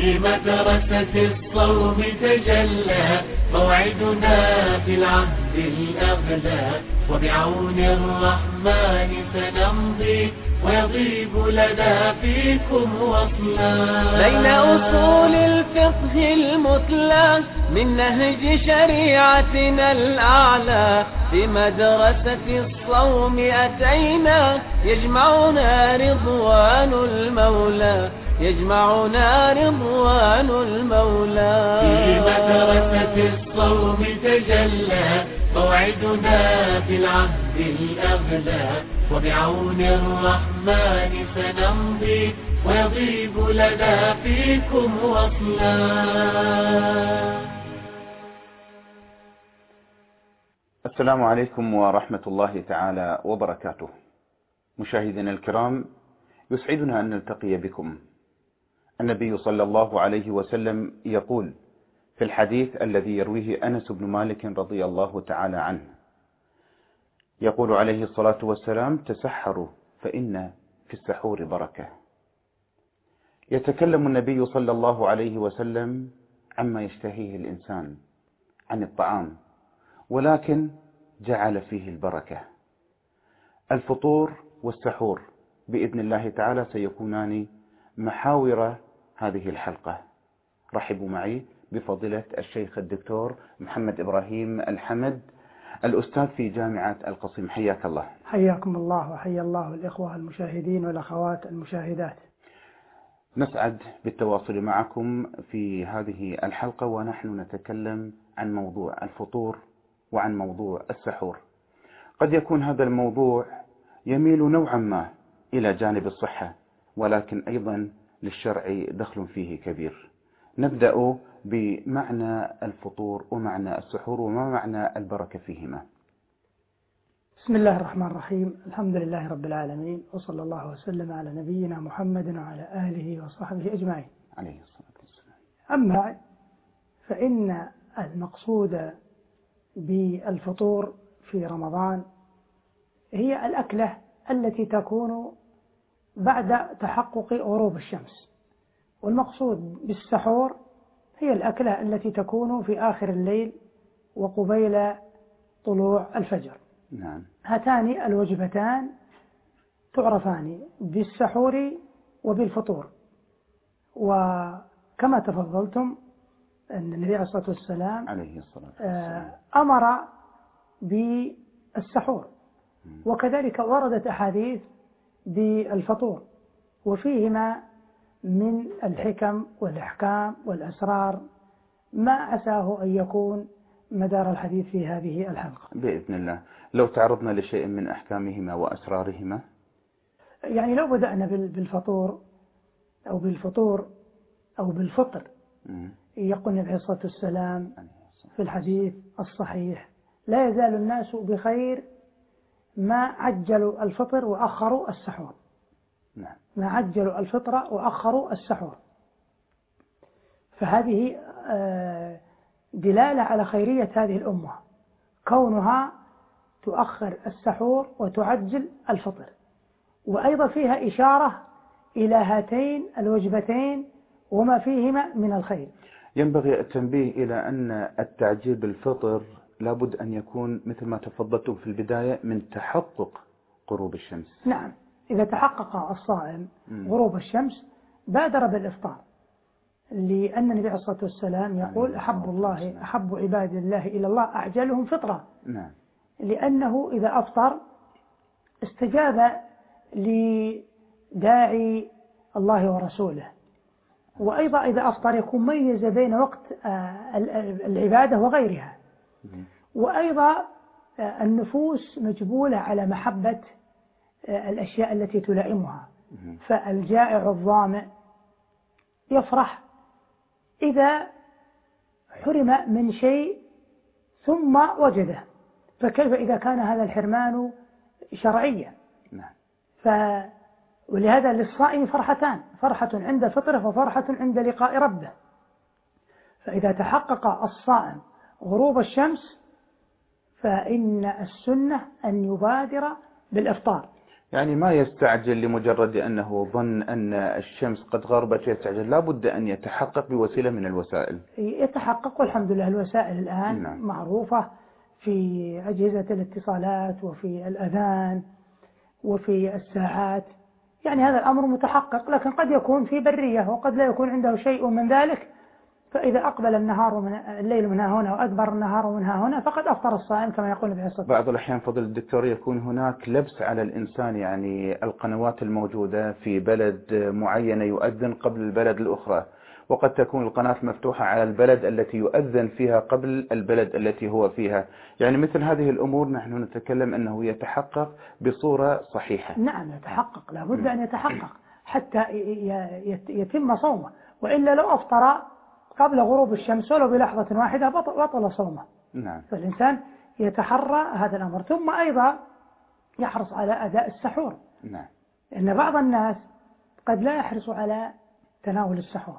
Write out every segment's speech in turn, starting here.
في مدرسة الصوم تجلى موعدنا في العهد الأغلى، وبعون الرحمن سنمضي ويضيب لنا فيكم وصلا. بين أصول الفقه المتلى من نهج شريعتنا الأعلى، في مدرسة الصوم أتينا يجمعنا رضوان المولى، يجمعنا رضوان المولى. في مدرسة الصوم تجلى موعدنا في العهد الأغلى، وبعون الرحمن سنمضي ويضيب لنا فيكم وصلا. السلام عليكم ورحمة الله تعالى وبركاته. مشاهدينا الكرام، يسعدنا أن نلتقي بكم. النبي صلى الله عليه وسلم يقول في الحديث الذي يرويه أنس بن مالك رضي الله تعالى عنه، يقول عليه الصلاة والسلام: تسحروا فإن في السحور بركة. يتكلم النبي صلى الله عليه وسلم عما يشتهيه الإنسان عن الطعام، ولكن جعل فيه البركة. الفطور والسحور بإذن الله تعالى سيكونان محاور هذه الحلقة. رحبوا معي بفضيلة الشيخ الدكتور محمد إبراهيم الحمد، الأستاذ في جامعة القصيم. حياك الله. حياكم الله وحيا الله الإخوة المشاهدين والأخوات المشاهدات. نسعد بالتواصل معكم في هذه الحلقة، ونحن نتكلم عن موضوع الفطور وعن موضوع السحور. قد يكون هذا الموضوع يميل نوعا ما إلى جانب الصحة، ولكن أيضا للشرع دخل فيه كبير. نبدأ بمعنى الفطور ومعنى السحور وما معنى البركة فيهما. بسم الله الرحمن الرحيم، الحمد لله رب العالمين، وصلى الله وسلم على نبينا محمد وعلى آله وصحبه أجمعين عليه الصلاة والسلام. أما فإن المقصود بالفطور في رمضان هي الأكلة التي تكون بعد تحقق غروب الشمس، والمقصود بالسحور هي الأكلة التي تكون في آخر الليل وقبيل طلوع الفجر. نعم. هاتان الوجبتان تعرفان بالسحور وبالفطور، وكما تفضلتم أن النبي عليه الصلاة والسلام أمر بالسحور، وكذلك وردت أحاديث بالفطور، وفيهما من الحكم والأحكام والأسرار ما عساه أن يكون مدار الحديث في هذه الحلقة بإذن الله. لو تعرضنا لشيء من أحكامهما وأسرارهما، يعني لو بدأنا بالفطور أو بالفطر، يقول النبي عليه الصلاة والسلام في الحديث الصحيح: لا يزال الناس بخير ما عجلوا الفطر وأخروا السحور. نعم. ما عجلوا الفطر وأخروا السحور. فهذه دلالة على خيرية هذه الأمة، كونها تؤخر السحور وتعجل الفطر، وأيضا فيها إشارة إلى هاتين الوجبتين وما فيهما من الخير. ينبغي التنبيه إلى أن التعجيل بالفطر لابد أن يكون مثل ما تفضلتم في البداية من تحقق غروب الشمس. نعم، إذا تحقق الصائم غروب الشمس بادر بالإفطار، لأن النبي عليه الصلاة والسلام يقول: أحب عباد الله إلى الله أعجلهم فطرة. نعم. لأنه إذا أفطر استجاب لداعي الله ورسوله، وأيضا إذا أفطر يكون ميز بين وقت العبادة وغيرها، وأيضا النفوس مجبولة على محبة الأشياء التي تلائمها، فالجائع الظامئ يفرح إذا حرم من شيء ثم وجده، فكيف إذا كان هذا الحرمان شرعيا؟ ولهذا للصائم فرحتان: فرحة عند فطره وفرحة عند لقاء ربه. فإذا تحقق الصائم غروب الشمس فإن السنة أن يبادر بالإفطار. يعني ما يستعجل لمجرد أنه ظن أن الشمس قد غربت يستعجل، لا بد أن يتحقق بوسيلة من الوسائل. يتحقق، والحمد لله الوسائل الآن نعم. معروفة في أجهزة الاتصالات وفي الأذان وفي الساعات، يعني هذا الأمر متحقق. لكن قد يكون في برية وقد لا يكون عنده شيء من ذلك، فإذا أقبل النهار من الليل منها هنا وأدبر النهار منها هنا فقد أفطر الصائم كما يقول النبي صلى الله عليه وسلم. بعض الأحيان فضل الدكتور يكون هناك لبس على الإنسان، يعني القنوات الموجودة في بلد معينة يؤذن قبل البلد الأخرى، وقد تكون القناة مفتوحة على البلد التي يؤذن فيها قبل البلد التي هو فيها. يعني مثل هذه الأمور نحن نتكلم أنه يتحقق بصورة صحيحة. نعم يتحقق، لا بد أن يتحقق حتى يتم صومه، وإلا لو أفطر قبل غروب الشمس ولو بلحظة واحدة بطل صومه. نعم. فالإنسان يتحرى هذا الأمر. ثم أيضا يحرص على أداء السحور. نعم. إن بعض الناس قد لا يحرص على تناول السحور،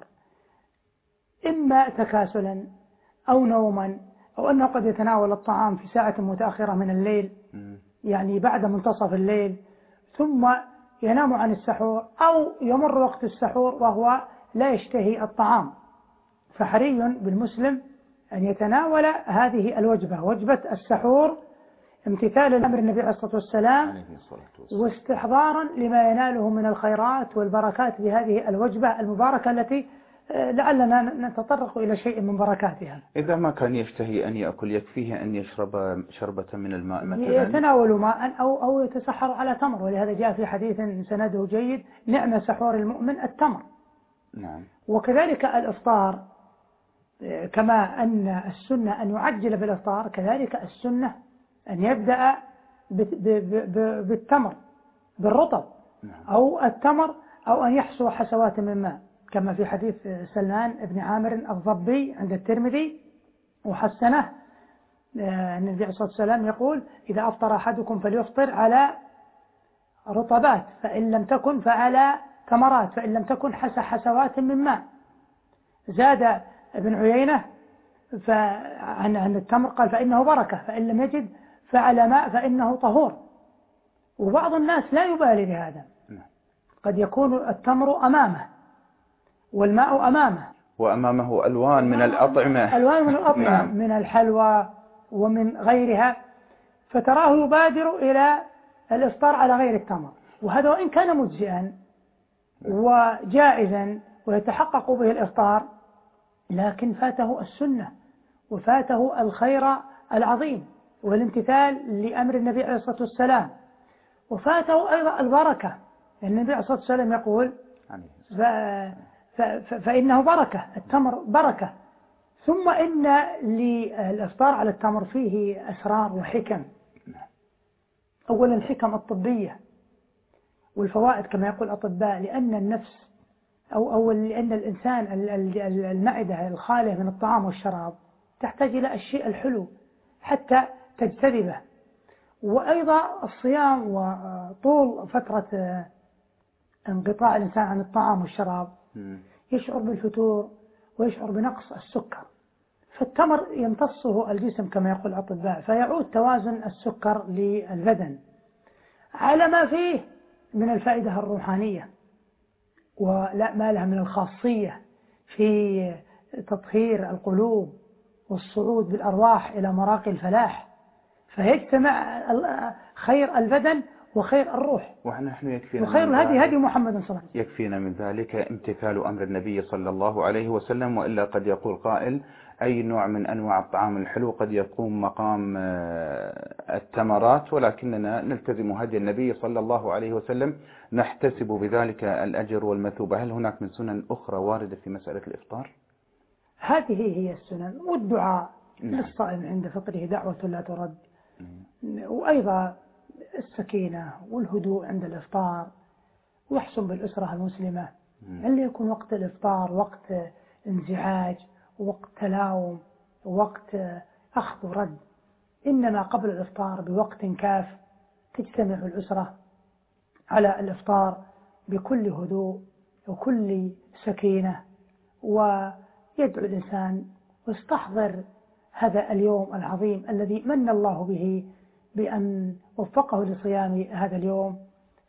إما تكاسلا أو نوما، أو أنه قد يتناول الطعام في ساعة متأخرة من الليل، يعني بعد منتصف الليل، ثم ينام عن السحور، أو يمر وقت السحور وهو لا يشتهي الطعام. فحري بالمسلم أن يتناول هذه الوجبة، وجبة السحور، امتثالا لأمر النبي عليه الصلاة والسلام، واستحضارا لما يناله من الخيرات والبركات بهذه الوجبة المباركة التي لعلنا نتطرق إلى شيء من بركاتها. إذا ما كان يشتهي أن يأكل يكفيه أن يشرب شربة من الماء مثلا، يتناول ماء أو يتسحر على تمر، ولهذا جاء في حديث سنده جيد: نعم سحور المؤمن التمر. نعم. وكذلك الإفطار، كما أن السنة أن يعجل بالإفطار، كذلك السنة أن يبدأ بالتمر بالرطب، أو التمر، أو أن يحسو حسوات من ماء، كما في حديث سلمان بن عامر الضبي عند الترمذي وحسنه، أن النبي عليه الصلاة والسلام يقول: إذا أفطر أحدكم فليفطر على رطبات، فإن لم تكن فعلى تمرات، فإن لم تكن حسوات من ماء. زاد ابن عيينة عن التمر قال: فإنه بركة، فإن لم يجد فعلى ماء فإنه طهور. وبعض الناس لا يبالي بهذا، قد يكون التمر أمامه والماء أمامه، وأمامه ألوان من الأطعمة من الحلوى ومن غيرها، فتراه يبادر إلى الإفطار على غير التمر، وهذا وإن كان مجزئا وجائزا ويتحقق به الإفطار، لكن فاته السنة وفاته الخير العظيم والامتثال لأمر النبي عليه الصلاة والسلام، وفاته أيضا البركة، لأن النبي عليه الصلاة والسلام يقول: فإنه بركة، التمر بركة. ثم إن للإفطار على التمر فيه أسرار وحكم. أولا الحكم الطبية والفوائد كما يقول الأطباء، لأن النفس أو لأن الإنسان المعدة الخالية من الطعام والشراب تحتاج إلى الشيء الحلو حتى تجتذبه. وأيضا الصيام وطول فترة انقطاع الإنسان عن الطعام والشراب يشعر بالفتور ويشعر بنقص السكر، فالتمر يمتصه الجسم كما يقول الأطباء، فيعود توازن السكر للبدن، على ما فيه من الفائدة الروحانية ولا ما لها من الخاصية في تطهير القلوب والصعود بالأرواح إلى مراقي الفلاح، فيجتمع خير البدن وخير الروح، ونحن يكفينا وخير الهدي هدي محمد صلى الله عليه وسلم. يكفينا من ذلك امتثال أمر النبي صلى الله عليه وسلم، وإلا قد يقول قائل: أي نوع من أنواع الطعام الحلو قد يقوم مقام التمرات، ولكننا نلتزم هدي النبي صلى الله عليه وسلم نحتسب بذلك الأجر والمثوبة. هل هناك من سنن أخرى واردة في مسألة الإفطار؟ هذه هي السنن، والدعاء للصائم عند فطره دعوة لا ترد، وأيضا السكينة والهدوء عند الإفطار، ويحسن بالأسرة المسلمة أن يكون وقت الإفطار وقت انزعاج، وقت تلاوم، وقت أخذ ورد، إنما قبل الإفطار بوقت كاف تجتمع الأسرة على الإفطار بكل هدوء وكل سكينة، ويدعو الإنسان ويستحضر هذا اليوم العظيم الذي من الله به بأن وفقه لصيام هذا اليوم،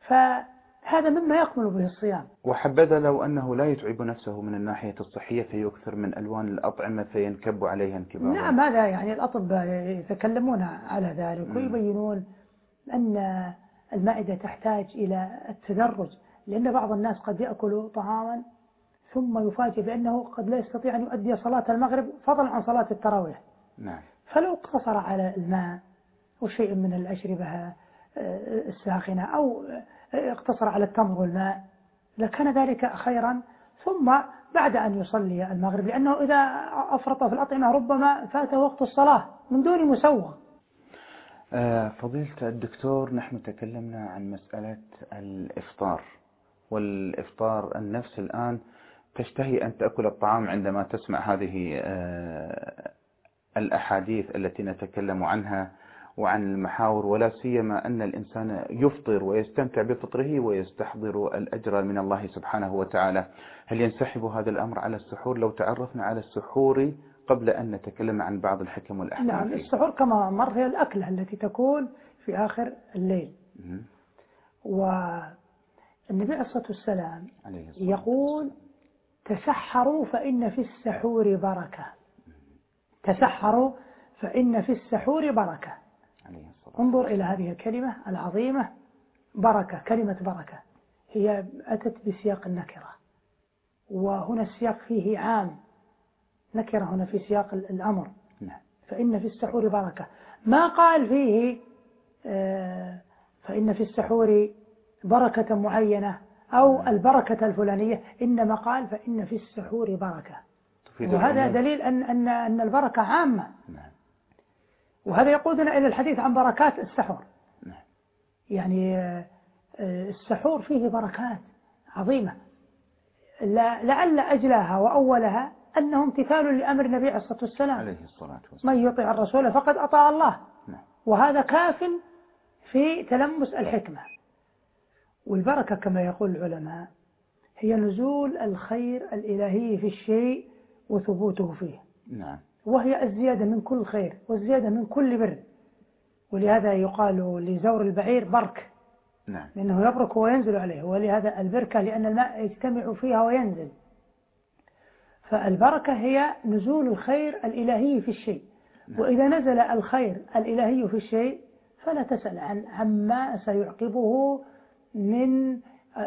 فهذا مما يكمل به الصيام. وحبذا لو أنه لا يتعب نفسه من الناحية الصحية فيكثر من ألوان الأطعمة فينكب عليها انكبابا. نعم، هذا يعني الأطباء يتكلمون على ذلك ويبينون أن المعدة تحتاج إلى التدرج، لأن بعض الناس قد يأكل طعاما ثم يفاجئ بأنه قد لا يستطيع أن يؤدي صلاة المغرب فضلا عن صلاة التراويح. نعم. فلو اقتصر على الماء وشيء من الأشربة الساخنة أو اقتصر على التمر والماء لكان ذلك خيرا، ثم بعد أن يصلي المغرب، لأنه إذا أفرط في الأطعمة ربما فاته وقت الصلاة من دون مسوغ. فضيلة الدكتور، نحن تكلمنا عن مسألة الإفطار، والإفطار النفس الآن تشتهي أن تأكل الطعام عندما تسمع هذه الأحاديث التي نتكلم عنها وعن المحاور، ولا سيما أن الإنسان يفطر ويستمتع بفطره ويستحضر الأجر من الله سبحانه وتعالى. هل ينسحب هذا الأمر على السحور؟ لو تعرفنا على السحور قبل أن نتكلم عن بعض الحكم والأحكام. نعم، السحور كما مر هي الأكلة التي تكون في آخر الليل. والنبي عليه الصلاة والسلام يقول: تسحروا فإن في السحور بركة. تسحروا فإن في السحور بركة. انظر إلى هذه الكلمة العظيمة بركة. كلمة بركة هي أتت بسياق النكرة، وهنا السياق فيه عام، نكرة هنا في سياق الأمر. فإن في السحور بركة، ما قال فيه فإن في السحور بركة معينة أو البركة الفلانية، إنما قال فإن في السحور بركة، وهذا دليل أن البركة عامة. وهذا يقودنا إلى الحديث عن بركات السحور. يعني السحور فيه بركات عظيمة، لعل أجلاها وأولها أنه امتثال لأمر النبي عليه الصلاة والسلام: من يطيع الرسول فقد أطاع الله. وهذا كاف في تلمس الحكمة. والبركة كما يقول العلماء هي نزول الخير الإلهي في الشيء وثبوته فيه. وهي الزيادة من كل خير والزيادة من كل بر. ولهذا يقال لزور البعير برك، لأنه يبرك وينزل عليه، ولهذا البركة لأن الماء يجتمع فيها وينزل. فالبركة هي نزول الخير الإلهي في الشيء. وإذا نزل الخير الإلهي في الشيء فلا تسأل عما سيعقبه من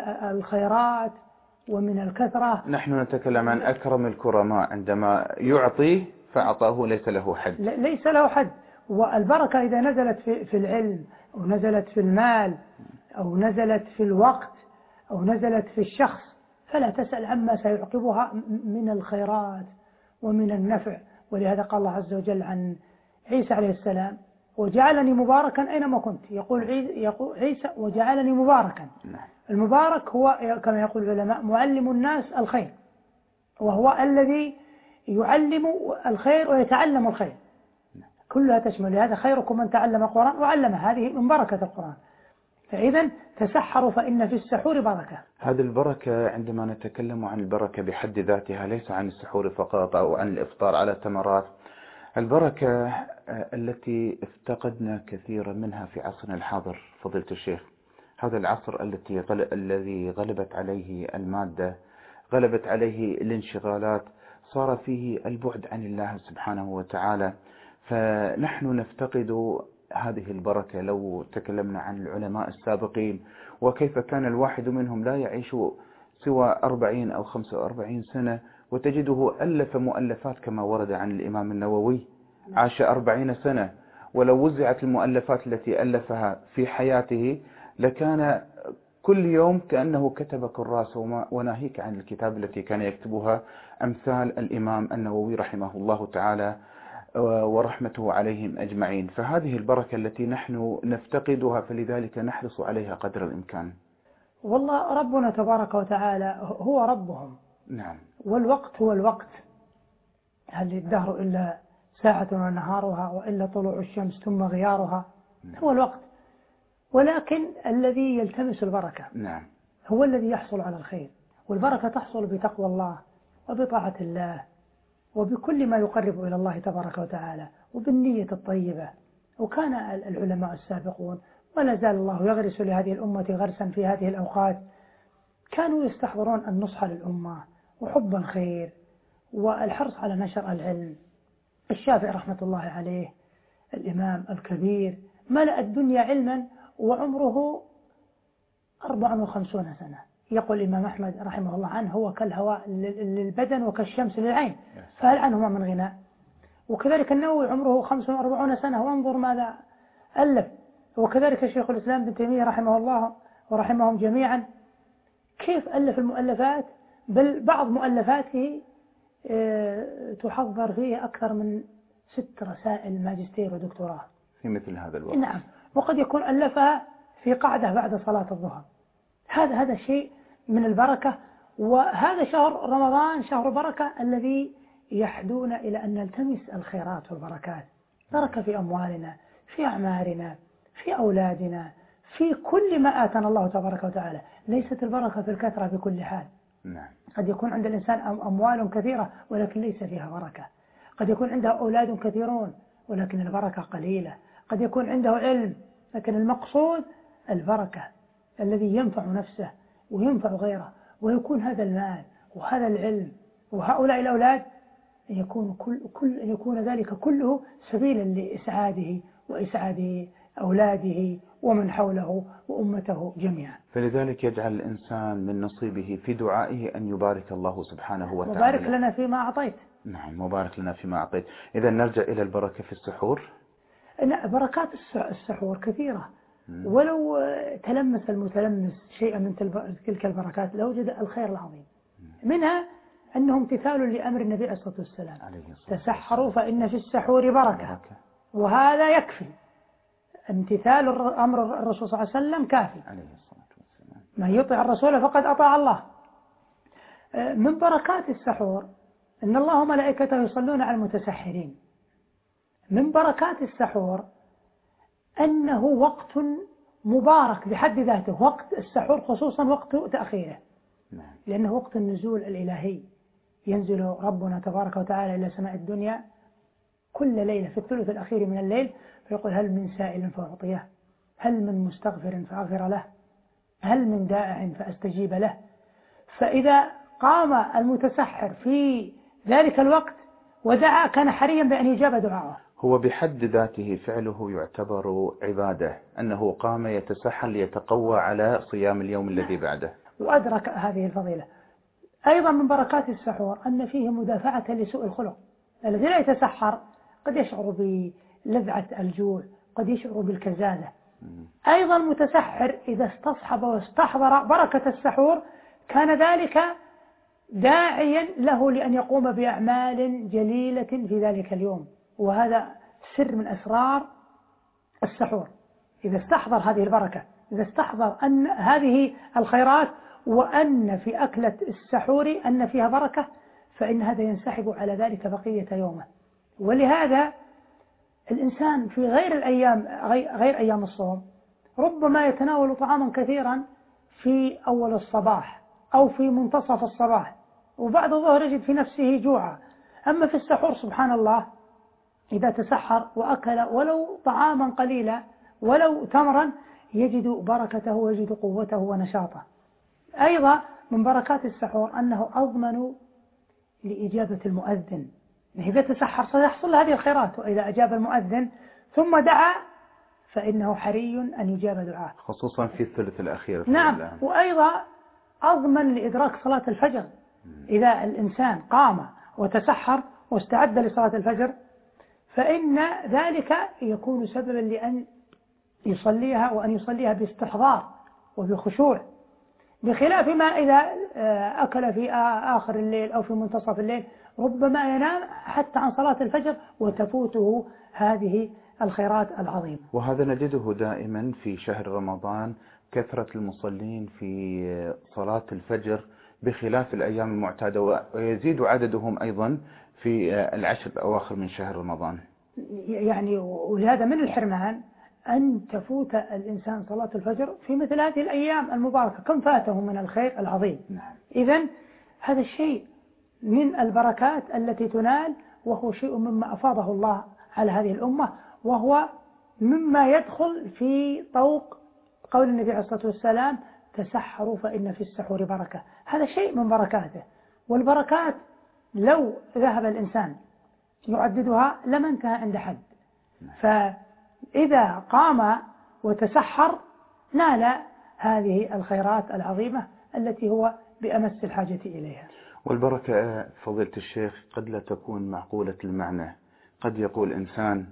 الخيرات ومن الكثرة. نحن نتكلم عن أكرم الكرماء، عندما يعطي فعطاه ليس له حد. ليس له حد. والبركة إذا نزلت في العلم أو نزلت في المال أو نزلت في الوقت أو نزلت في الشخص فلا تسأل عما سيعقبها من الخيرات ومن النفع. ولهذا قال الله عز وجل عن عيسى عليه السلام: وجعلني مباركا أينما كنت. يقول عيسى: وجعلني مباركا. المبارك هو كما يقول العلماء معلم الناس الخير، وهو الذي يعلم الخير ويتعلم الخير، كلها تشمل. لهذا خيركم من تعلم القرآن وعلمه، هذه من بركة القرآن. فإذا تسحروا فإن في السحور بركة. هذه البركة عندما نتكلم عن البركة بحد ذاتها، ليس عن السحور فقط أو عن الإفطار على تمرات. البركة التي افتقدنا كثيرا منها في عصرنا الحاضر فضيلة الشيخ، هذا العصر الذي غلبت عليه المادة، غلبت عليه الانشغالات، صار فيه البعد عن الله سبحانه وتعالى. فنحن نفتقد هذه البركة. لو تكلمنا عن العلماء السابقين وكيف كان الواحد منهم لا يعيش سوى 40 أو 45 سنة، وتجده ألف مؤلفات كما ورد عن الإمام النووي عاش 40 سنة، ولو وزعت المؤلفات التي ألفها في حياته لكان كل يوم كأنه كتب كراس، وناهيك عن الكتاب التي كان يكتبها أمثال الإمام النووي رحمه الله تعالى ورحمته عليهم أجمعين. فهذه البركة التي نحن نفتقدها، فلذلك نحرص عليها قدر الإمكان. والله ربنا تبارك وتعالى هو ربهم. والوقت هو الوقت، هل الدهر إلا ساعة ونهارها وإلا طلوع الشمس ثم غيارها. هو الوقت، ولكن الذي يلتمس البركة هو الذي يحصل على الخير. والبركة تحصل بتقوى الله وبطاعة الله وبكل ما يقرب إلى الله تبارك وتعالى وبالنية الطيبة. وكان العلماء السابقون ولا زال الله يغرس لهذه الأمة غرسا في هذه الأوقات. كانوا يستحضرون النصح للأمة وحب الخير والحرص على نشر العلم. الشافعي رحمة الله عليه الإمام الكبير ملأ الدنيا علما وعمره 54 سنة. يقول الإمام أحمد رحمه الله عنه: هو كالهواء للبدن وكالشمس للعين، فهل عنهما من غناء؟ وكذلك النووي عمره 45 سنة وانظر ماذا ألف. وكذلك شيخ الإسلام ابن تيمية رحمه الله ورحمهم جميعا كيف ألف المؤلفات، بل بعض مؤلفاته تحضر فيه أكثر من 6 رسائل ماجستير ودكتوراه في مثل هذا الوقت. نعم، وقد يكون ألفها في قعدة بعد صلاة الظهر. هذا شيء من البركة. وهذا شهر رمضان شهر بركة الذي يحدون إلى أن نلتمس الخيرات والبركات. بركة في أموالنا، في أعمارنا، في أولادنا، في كل ما آتانا الله تبارك وتعالى. ليست البركة في الكثرة في كل حال. قد يكون عند الإنسان أموال كثيرة ولكن ليس فيها بركة. قد يكون عنده أولاد كثيرون ولكن البركة قليلة. قد يكون عنده علم لكن المقصود البركة الذي ينفع نفسه وينفع غيره. ويكون هذا المال وهذا العلم وهؤلاء الأولاد يكون ذلك كله سبيلا لإسعاده وإسعاد أولاده ومن حوله وأمته جميعا. فلذلك يجعل الإنسان من نصيبه في دعائه أن يبارك الله سبحانه وتعالى. مبارك لنا فيما أعطيت. نعم، مبارك لنا فيما أعطيت. إذا نرجع إلى البركة في السحور. بركات السحور كثيرة. ولو تلمس المتلمس شيئا من تلك البركات لوجد الخير العظيم. منها أنه امتثال لأمر النبي عليه الصلاة والسلام: تسحروا فإن في السحور بركة. وهذا يكفي. امتثال أمر الرسول صلى الله عليه وسلم كافي. من يطع الرسول فقد أطاع الله. من بركات السحور إن الله وملائكته يصلون على المتسحرين. من بركات السحور أنه وقت مبارك بحد ذاته، وقت السحور خصوصا وقت تأخيره، لأنه وقت النزول الإلهي. ينزل ربنا تبارك وتعالى إلى سماء الدنيا كل ليلة في الثلث الأخير من الليل فيقول: هل من سائل فأعطيه، هل من مستغفر فأغفر له، هل من داع فأستجيب له. فإذا قام المتسحر في ذلك الوقت ودعا كان حريا بأن يجاب دعاءه. هو بحد ذاته فعله يعتبر عبادة، أنه قام يتسحر ليتقوى على صيام اليوم الذي بعده، وأدرك هذه الفضيلة. أيضا من بركات السحور أن فيه مدافعة لسوء الخلق. الذي لا يتسحر قد يشعر بلذعة الجوع، قد يشعر بالكزازة. أيضا المتسحر إذا استصحب واستحضر بركة السحور كان ذلك داعيا له لأن يقوم بأعمال جليلة في ذلك اليوم. وهذا سر من أسرار السحور. إذا استحضر هذه البركة، إذا استحضر أن هذه الخيرات وأن في أكلة السحور أن فيها بركة، فإن هذا ينسحب على ذلك بقية يومه. ولهذا الإنسان في غير الأيام غير أيام الصوم ربما يتناول طعاما كثيرا في أول الصباح أو في منتصف الصباح، وبعد الظهر يجد في نفسه جوعا. أما في السحور سبحان الله إذا تسحر وأكل ولو طعاما قليلا ولو تمرا يجد بركته ويجد قوته ونشاطه. أيضا من بركات السحور أنه أضمن لإجابة المؤذن. إذا تسحر سيحصل هذه الخيرات، وإذا أجاب المؤذن ثم دعا فإنه حري أن يجاب دعاه، خصوصا في الثلث الأخير. نعم. وأيضا أضمن لإدراك صلاة الفجر. إذا الإنسان قام وتسحر واستعد لصلاة الفجر فإن ذلك يكون سببا لأن يصليها، وأن يصليها باستحضار وبخشوع، بخلاف ما إذا أكل في آخر الليل أو في منتصف الليل ربما ينام حتى عن صلاة الفجر وتفوته هذه الخيرات العظيمة. وهذا نجده دائما في شهر رمضان، كثرة المصلين في صلاة الفجر بخلاف الأيام المعتادة، ويزيد عددهم أيضا في العشر الأواخر من شهر رمضان. يعني ولهذا من الحرمان أن تفوت الإنسان صلاة الفجر في مثل هذه الأيام المباركة، كم فاته من الخير العظيم. إذن هذا الشيء من البركات التي تنال، وهو شيء مما أفاضه الله على هذه الأمة، وهو مما يدخل في طوق قول النبي عليه الصلاة والسلام تسحروا فإن في السحور بركة. هذا شيء من بركاته، والبركات لو ذهب الإنسان يعددها لما انتهى عند حد. فإذا قام وتسحر نال هذه الخيرات العظيمة التي هو بأمس الحاجة إليها. والبركة فضيلة الشيخ قد لا تكون معقولة المعنى. قد يقول إنسان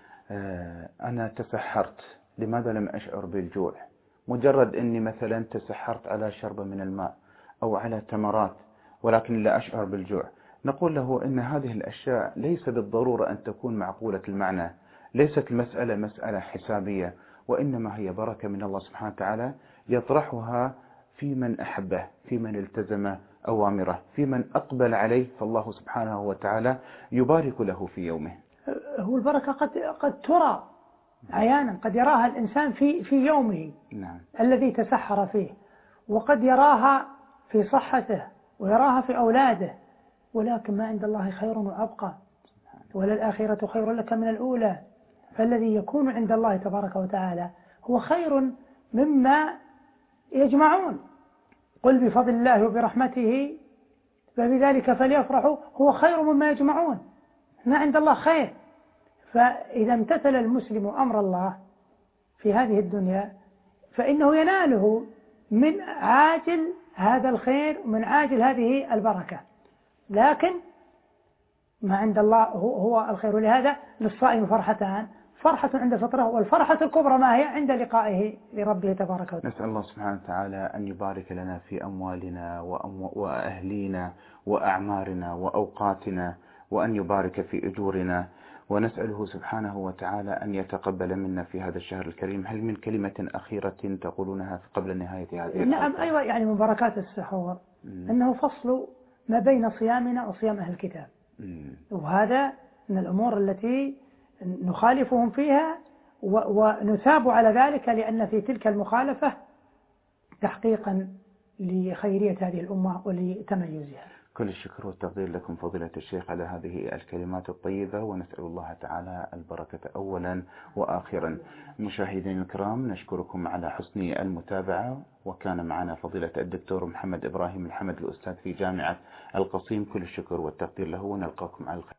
أنا تسحرت، لماذا لم أشعر بالجوع؟ مجرد أني مثلا تسحرت على شربة من الماء أو على تمرات ولكن لا أشعر بالجوع، نقول له إن هذه الأشياء ليس بالضرورة أن تكون معقولة المعنى، ليست المسألة مسألة حسابية، وإنما هي بركة من الله سبحانه وتعالى يطرحها في من أحبه، في من التزم أوامره، في من أقبل عليه، فالله سبحانه وتعالى يبارك له في يومه. هو البركة قد ترى عيانا، قد يراها الإنسان في يومه نعم. الذي تسحر فيه، وقد يراها في صحته ويراها في أولاده، ولكن ما عند الله خير وأبقى، وللآخرة خير لك من الأولى. فالذي يكون عند الله تبارك وتعالى هو خير مما يجمعون. قل بفضل الله وبرحمته فبذلك فليفرحوا هو خير مما يجمعون. ما عند الله خير. فإذا امتثل المسلم أمر الله في هذه الدنيا فإنه يناله من عاجل هذا الخير ومن عاجل هذه البركة، لكن ما عند الله هو الخير. لهذا للصائم فرحتان، فرحة عند فطره، والفرحة الكبرى ما هي عند لقائه لربه تبارك وتعالى. نسأل الله سبحانه وتعالى أن يبارك لنا في أموالنا وأهلينا وأعمارنا وأوقاتنا، وأن يبارك في أجورنا، ونسأله سبحانه وتعالى أن يتقبل منا في هذا الشهر الكريم. هل من كلمة أخيرة تقولونها قبل نهاية هذه؟ نعم، أيوة، يعني من بركات السحور أنه فصل ما بين صيامنا وصيام أهل الكتاب، وهذا من الأمور التي نخالفهم فيها ونثاب على ذلك، لأن في تلك المخالفة تحقيقا لخيرية هذه الأمة ولتميزها. كل الشكر والتقدير لكم فضيلة الشيخ على هذه الكلمات الطيبة، ونسأل الله تعالى البركة أولا وآخرا. مشاهدين الكرام، نشكركم على حسن المتابعة، وكان معنا فضيلة الدكتور محمد إبراهيم الحمد، الأستاذ في جامعة القصيم. كل الشكر والتقدير له، ونلقاكم على الخير.